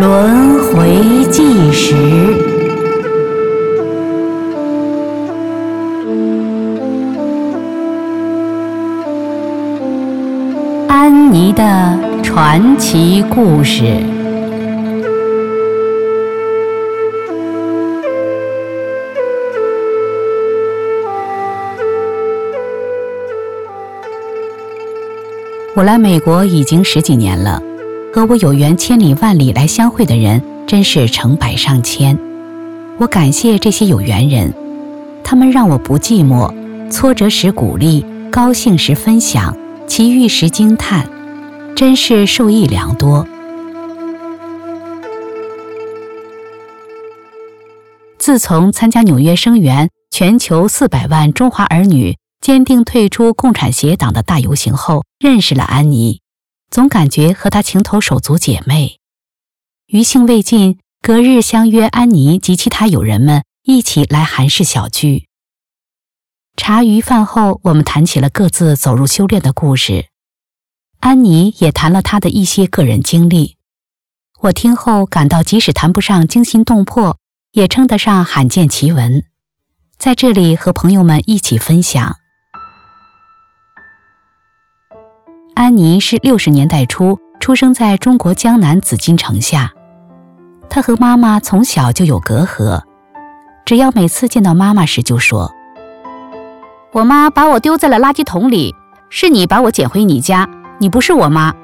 轮回计时。安妮的传奇故事。我来美国已经10几年了，和我有缘千里万里来相会的人真是成百上千。我感谢这些有缘人，他们让我不寂寞，挫折时鼓励，高兴时分享，奇遇时惊叹，真是受益良多。自从参加纽约声援全球400万中华儿女坚定退出共产协党的大游行后，认识了安妮，总感觉和她情投手足姐妹。余兴未尽，隔日相约安妮及其他友人们一起来韩式小聚。茶余饭后，我们谈起了各自走入修炼的故事，安妮也谈了她的一些个人经历。我听后感到即使谈不上惊心动魄，也称得上罕见奇闻，在这里和朋友们一起分享。安妮是60年代初出生在中国江南紫禁城下，她和妈妈从小就有隔阂，只要每次见到妈妈时就说：“我妈把我丢在了垃圾桶里，是你把我捡回你家，你不是我妈。”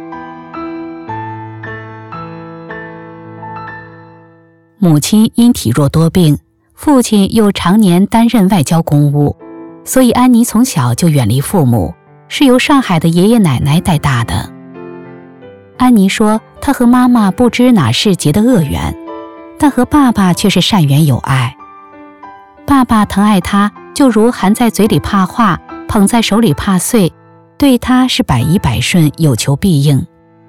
母亲因体弱多病，父亲又常年担任外交公务，所以安妮从小就远离父母，是由上海的爷爷奶奶带大的。安妮说，她和妈妈不知哪是结的恶缘，但和爸爸却是善缘有爱。爸爸疼爱她，就如含在嘴里怕化，捧在手里怕碎，对她是百依百顺，有求必应。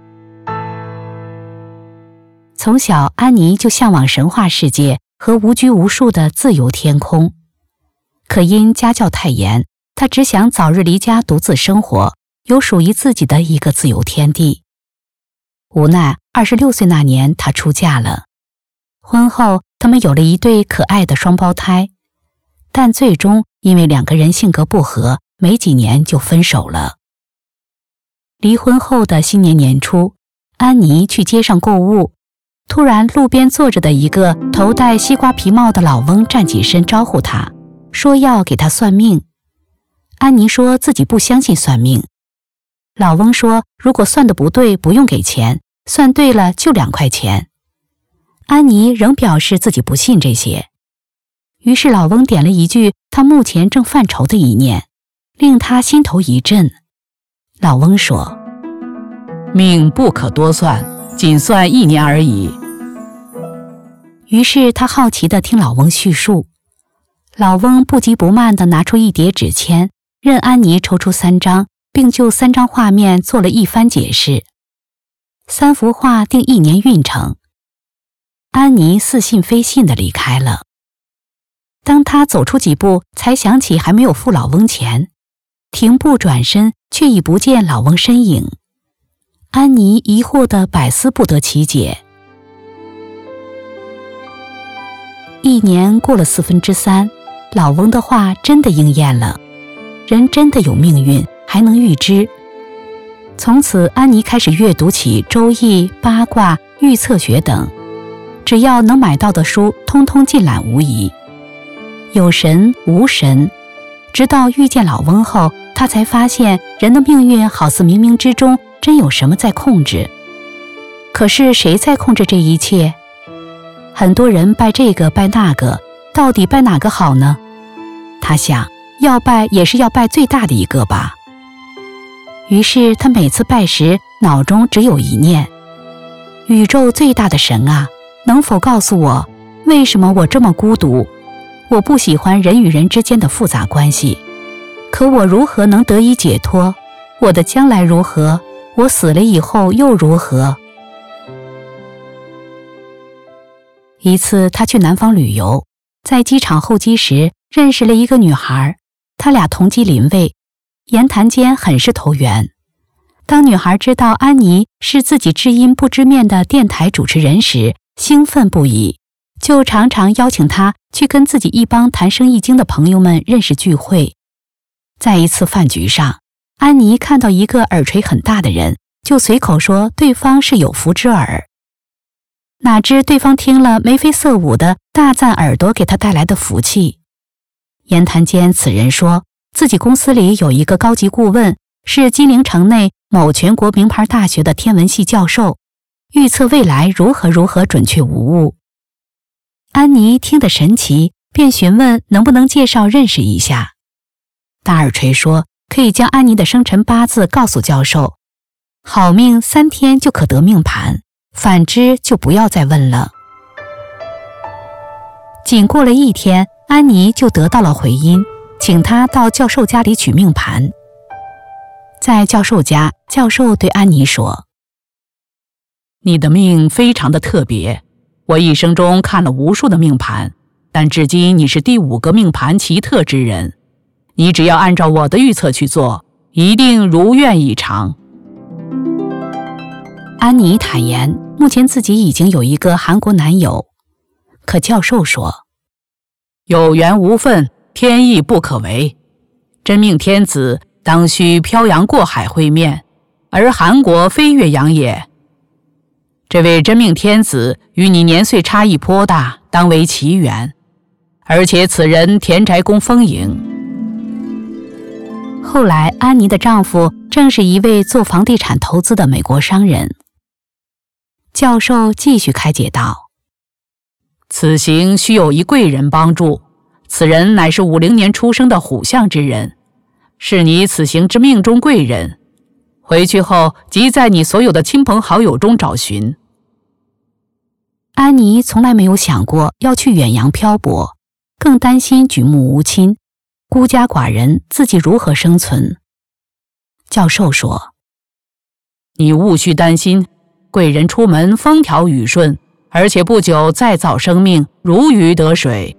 从小，安妮就向往神话世界和无拘无束的自由天空。可因家教太严，她只想早日离家独自生活，有属于自己的一个自由天地。无奈26岁那年，她出嫁了。婚后，他们有了一对可爱的双胞胎，但最终因为2个人性格不合，没几年就分手了。离婚后的新年年初，安妮去街上购物，突然路边坐着的一个头戴西瓜皮帽的老翁站起身招呼她，说要给她算命。安妮说自己不相信算命。老翁说，如果算得不对不用给钱，算对了就2块钱。安妮仍表示自己不信这些。于是老翁点了一句他目前正犯愁的一念，令他心头一震。老翁说：“ 命不可多算，仅算1年而已。” 于是他好奇地听老翁叙述。老翁不急不慢地拿出一叠纸签，任安妮抽出3张，并就3张画面做了一番解释。3幅画定1年运程。安妮似信非信地离开了。当她走出几步，才想起还没有付老翁钱，停步转身，却已不见老翁身影。安妮疑惑得百思不得其解。1年过了3/4，老翁的话真的应验了，人真的有命运，还能预知。从此，安妮开始阅读起《周易》、八卦、预测学等，只要能买到的书，通通尽览无遗。有神无神，直到遇见老翁后，她才发现人的命运好似冥冥之中真有什么在控制。可是谁在控制这一切？很多人拜这个拜那个，到底拜哪个好呢？她想，要拜也是要拜最大的一个吧。于是她每次拜时，脑中只有一念：宇宙最大的神啊，能否告诉我，为什么我这么孤独？我不喜欢人与人之间的复杂关系，可我如何能得以解脱？我的将来如何？我死了以后又如何？一次，他去南方旅游，在机场候机时认识了一个女孩，他俩同机临位，言谈间很是投缘。 当女孩知道安妮是自己知音不知面的电台主持人时，兴奋不已，就常常邀请她去跟自己一帮谈生意经的朋友们认识聚会。在一次饭局上，安妮看到一个耳垂很大的人，就随口说对方是有福之耳。哪知对方听了眉飞色舞的大赞耳朵给他带来的福气。言谈间，此人说自己公司里有一个高级顾问，是金陵城内某全国名牌大学的天文系教授，预测未来如何准确无误。安妮听得神奇，便询问能不能介绍认识一下。大耳垂说可以将安妮的生辰八字告诉教授，好命3天就可得命盘，反之就不要再问了。仅过了1天，安妮就得到了回音，请她到教授家里取命盘。在教授家，教授对安妮说： 你的命非常的特别，我一生中看了无数的命盘，但至今你是第5个命盘奇特之人。你只要按照我的预测去做，一定如愿以偿。 安妮坦言，目前自己已经有一个韩国男友，可教授说： 有缘无分，天意不可违。真命天子当需漂洋过海会面，而韩国非岳阳也。这位真命天子与你年岁差异颇大，当为奇缘。而且此人田宅宫丰盈。 后来，安妮的丈夫正是一位做房地产投资的美国商人。教授继续开解道： 此行需有一贵人帮助，此人乃是50年出生的虎象之人，是你此行之命中贵人。回去后即在你所有的亲朋好友中找寻。 安妮从来没有想过要去远洋漂泊，更担心举目无亲，孤家寡人，自己如何生存？教授说： 你勿需担心，贵人出门风调雨顺，而且不久再造生命，如鱼得水。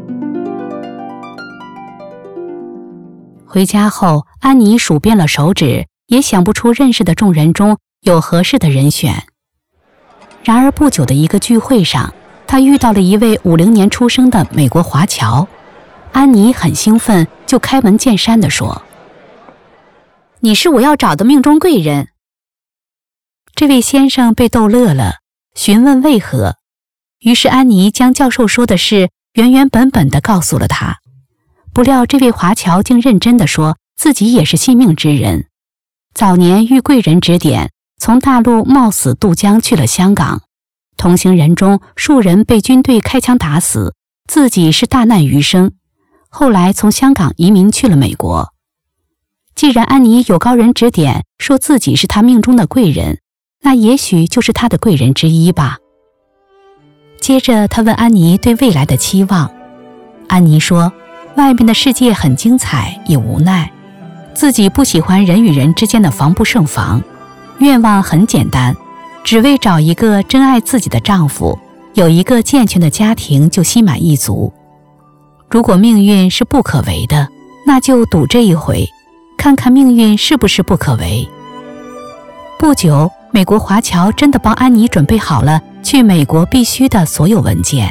回家后，安妮数遍了手指，也想不出认识的众人中有合适的人选。然而不久的一个聚会上，她遇到了一位50年出生的美国华侨。安妮很兴奋，就开门见山地说：你是我要找的命中贵人。这位先生被逗乐了，询问为何，于是安妮将教授说的事原本地告诉了他。不料这位华侨竟认真地说自己也是信命之人，早年遇贵人指点，从大陆冒死渡江去了香港，同行人中数人被军队开枪打死，自己是大难余生，后来从香港移民去了美国。既然安妮有高人指点，说自己是她命中的贵人，那也许就是她的贵人之一吧。接着他问安妮对未来的期望，安妮说外面的世界很精彩也无奈，自己不喜欢人与人之间的防不胜防，愿望很简单，只为找一个真爱自己的丈夫，有一个健全的家庭就心满意足。如果命运是不可为的，那就赌这一回，看看命运是不是不可为。不久，美国华侨真的帮安妮准备好了去美国必须的所有文件。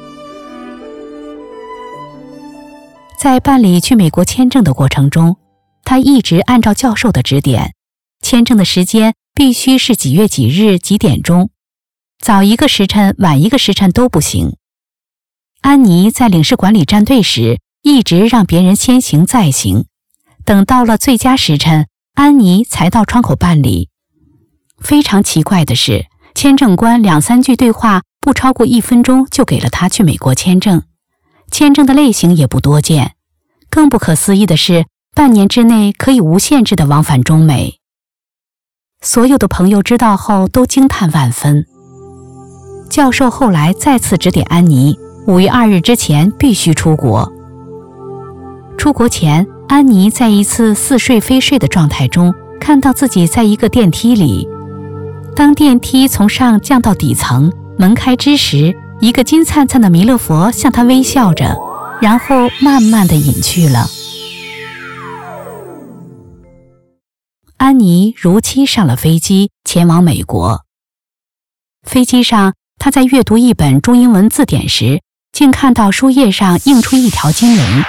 在办理去美国签证的过程中，他一直按照教授的指点，签证的时间必须是几月几日几点钟，早1个时辰晚1个时辰都不行。安妮在领事馆里站队时，一直让别人先行再行，等到了最佳时辰，安妮才到窗口办理。非常奇怪的是，签证官2、3句对话，不超过1分钟就给了她去美国签证。签证的类型也不多见，更不可思议的是，半年之内可以无限制地往返中美。所有的朋友知道后都惊叹万分。教授后来再次指点安妮，5月2日之前必须出国。出国前，安妮在一次似睡非睡的状态中，看到自己在一个电梯里。当电梯从上降到底层，门开之时，一个金灿灿的弥勒佛向她微笑着，然后慢慢地隐去了。 安妮如期上了飞机，前往美国。飞机上，她在阅读一本中英文字典时，竟看到书页上映出一条经文。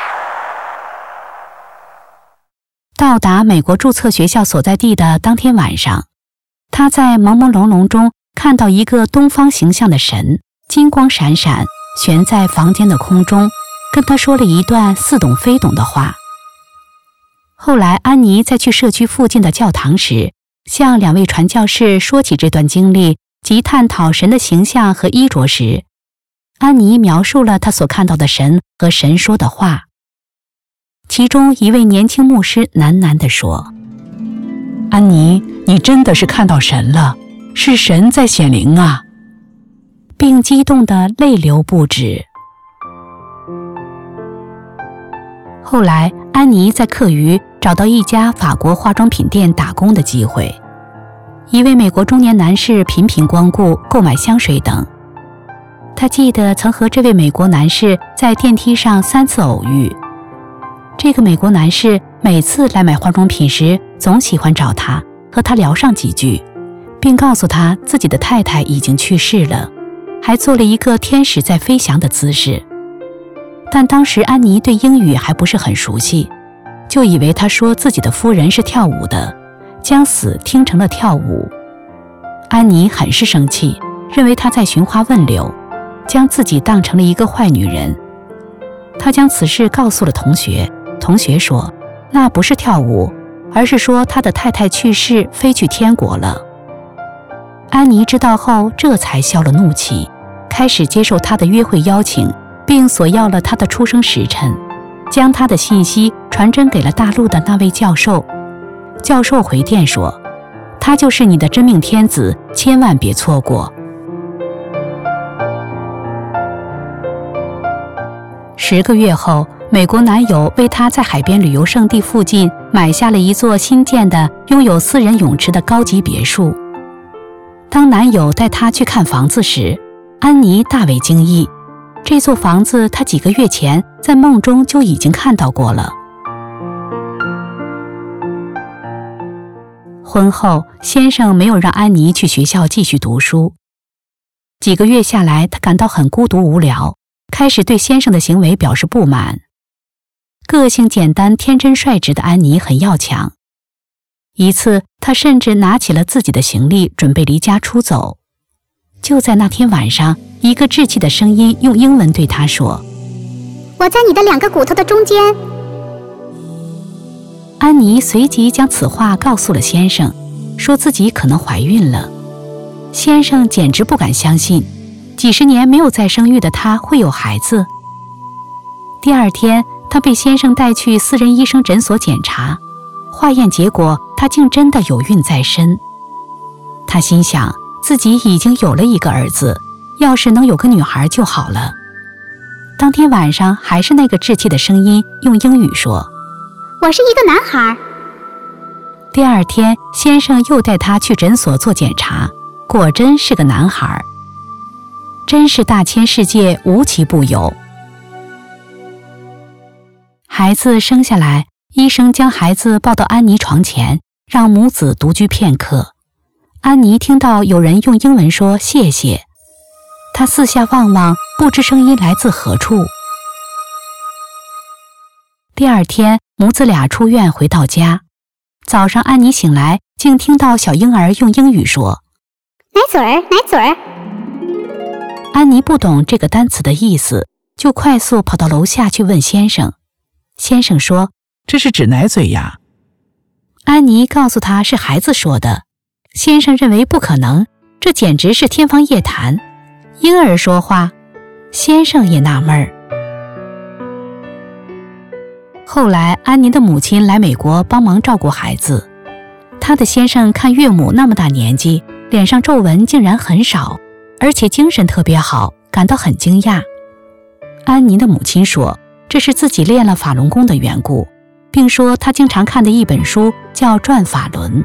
到达美国注册学校所在地的当天晚上，她在朦朦胧胧中看到一个东方形象的神，金光闪闪，悬在房间的空中，跟她说了一段似懂非懂的话。后来，安妮在去社区附近的教堂时，向2位传教士说起这段经历及探讨神的形象和衣着时，安妮描述了她所看到的神和神说的话。其中一位年轻牧师喃喃地说：“ 安妮，你真的是看到神了，是神在显灵啊！” 并激动得泪流不止。后来，安妮在课余找到一家法国化妆品店打工的机会，一位美国中年男士频频光顾，购买香水等。她记得曾和这位美国男士在电梯上3次偶遇。这个美国男士每次来买化妆品时，总喜欢找她，和她聊上几句，并告诉她自己的太太已经去世了，还做了一个天使在飞翔的姿势。但当时安妮对英语还不是很熟悉，就以为他说自己的夫人是跳舞的，将死听成了跳舞。安妮很是生气，认为他在寻花问柳，将自己当成了一个坏女人。她将此事告诉了同学，同学说那不是跳舞，而是说他的太太去世，飞去天国了。安妮知道后，这才消了怒气，开始接受他的约会邀请，并索要了他的出生时辰，将他的信息传真给了大陆的那位教授。教授回电说：“他就是你的真命天子，千万别错过。”10个月后，美国男友为她在海边旅游胜地附近买下了一座新建的、拥有私人泳池的高级别墅。当男友带她去看房子时，安妮大为惊异。这座房子她几个月前在梦中就已经看到过了。婚后，先生没有让安妮去学校继续读书。几个月下来，她感到很孤独无聊，开始对先生的行为表示不满。个性简单、天真率直的安妮很要强。一次，她甚至拿起了自己的行李，准备离家出走。就在那天晚上，一个稚气的声音用英文对她说：“ 我在你的2个骨头的中间。” 安妮随即将此话告诉了先生，说自己可能怀孕了。先生简直不敢相信，几十年没有再生育的她会有孩子。第2天，她被先生带去私人医生诊所检查，化验结果，她竟真的有孕在身。她心想，自己已经有了一个儿子，要是能有个女孩就好了。当天晚上，还是那个稚气的声音用英语说：“ 我是一个男孩。” 第2天，先生又带她去诊所做检查，果真是个男孩。真是大千世界无奇不有。孩子生下来，医生将孩子抱到安妮床前，让母子独居片刻。安妮听到有人用英文说谢谢，她四下望望，不知声音来自何处。第2天，母子俩出院回到家。早上安妮醒来，竟听到小婴儿用英语说：“ 奶嘴儿，奶嘴儿。” 安妮不懂这个单词的意思，就快速跑到楼下去问先生。先生说：“ 这是指奶嘴呀。” 安妮告诉他是孩子说的。先生认为不可能，这简直是天方夜谭。婴儿说话，先生也纳闷儿。后来，安妮的母亲来美国帮忙照顾孩子。她的先生看岳母那么大年纪，脸上皱纹竟然很少，而且精神特别好，感到很惊讶。安妮的母亲说，这是自己练了法轮功的缘故，并说她经常看的一本书叫《转法轮》。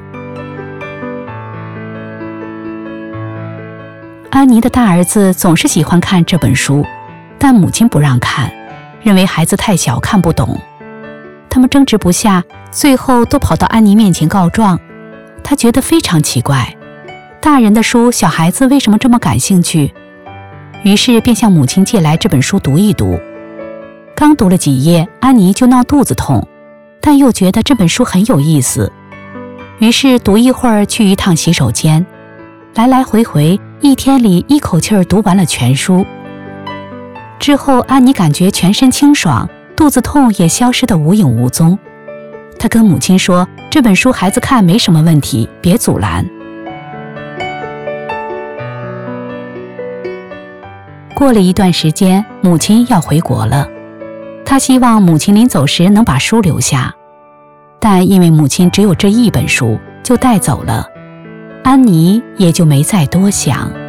安妮的大儿子总是喜欢看这本书，但母亲不让看，认为孩子太小看不懂。他们争执不下，最后都跑到安妮面前告状， 她觉得非常奇怪，大人的书小孩子为什么这么感兴趣？于是便向母亲借来这本书读一读。刚读了几页，安妮就闹肚子痛，但又觉得这本书很有意思，于是读一会儿去一趟洗手间，来来回回一天里一口气儿读完了全书。之后安妮感觉全身清爽，肚子痛也消失得无影无踪。她跟母亲说，这本书孩子看没什么问题，别阻拦。过了一段时间，母亲要回国了，她希望母亲临走时能把书留下，但因为母亲只有这一本书，就带走了。安妮也就没再多想。